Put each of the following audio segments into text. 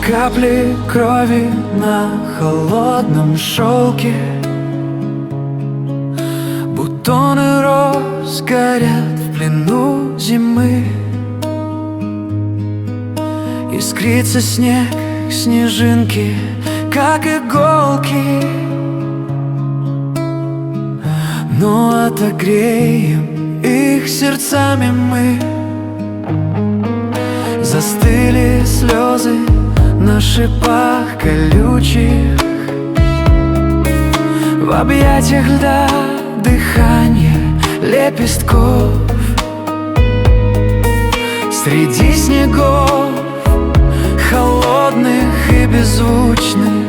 Капли крови на холодном шелке, бутоны роз горят в плену зимы. Искрится снег, снежинки, как иголки. Но отогреем их сердцами мы. Застыли слезы на шипах колючих, в объятиях льда дыхание лепестков. Среди снегов холодных и беззвучных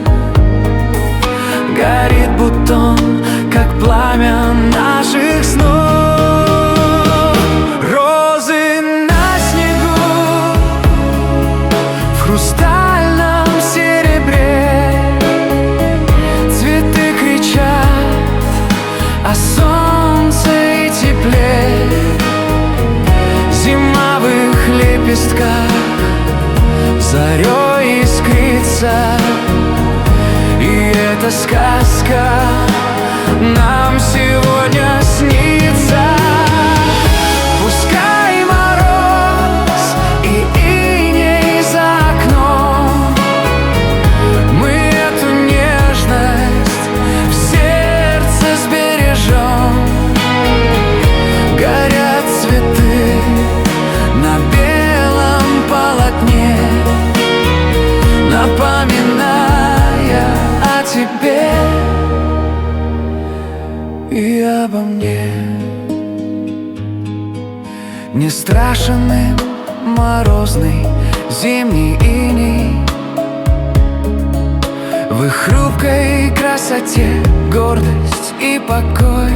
горит бутон, как пламя наших снов. Розы на снегу в хрустальном серебре, цветы кричат о солнце и тепле. Зима в их лепестках зарей искрится, и эта сказка нам сегодня снится. Пускай мороз и иней за окном, мы эту нежность в сердце сбережем. Горят цветы на белом полотне, напоминая о тебе и обо мне. Не страшен им морозный зимний иней, в их хрупкой красоте гордость и покой.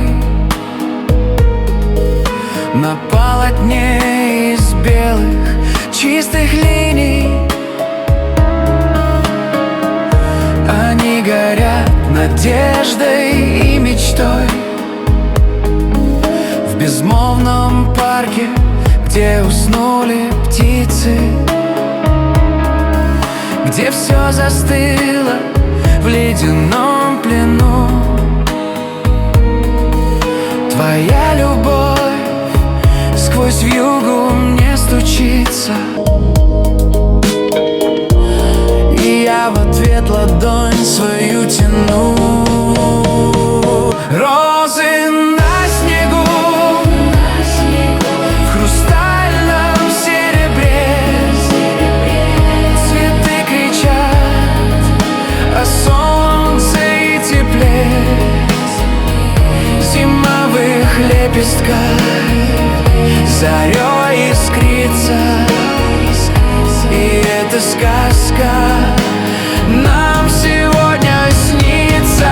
На полотне из белых чистых линий они горят надеждой и мечтой. В безмолвном парке, где уснули птицы, где все застыло в ледяном плену, твоя любовь сквозь вьюгу мне стучится, и я в ответ ладонь свою тяну. Розы на снегу в хрустальном серебре, цветы кричат о солнце и тепле. Зима в их лепестках зарей искрится, и эта сказка нам сегодня снится.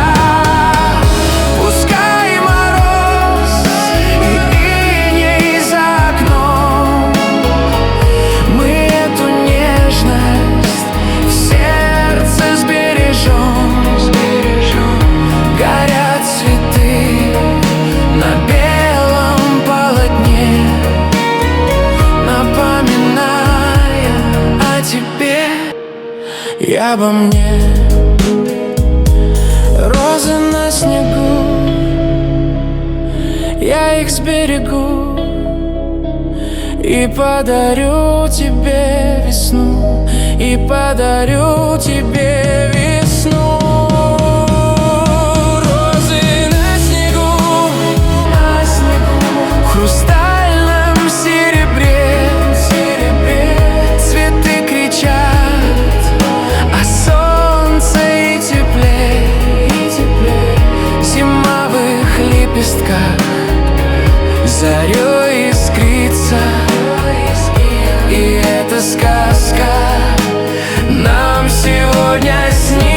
Пускай мороз и иней за окном, мы эту нежность в сердце сбережем. Горят цветы на белом полотне, напоминая о тебе и обо мне. Розы на снегу, я их сберегу и подарю тебе весну, и подарю тебе весну. Розы на снегу, в хрустальном серебре, цветы кричат о солнце и тепле. Зима в их лепестках зарей искрится, и эта сказка нам сегодня снится.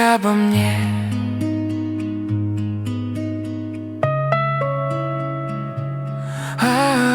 обо мне. А-а-а.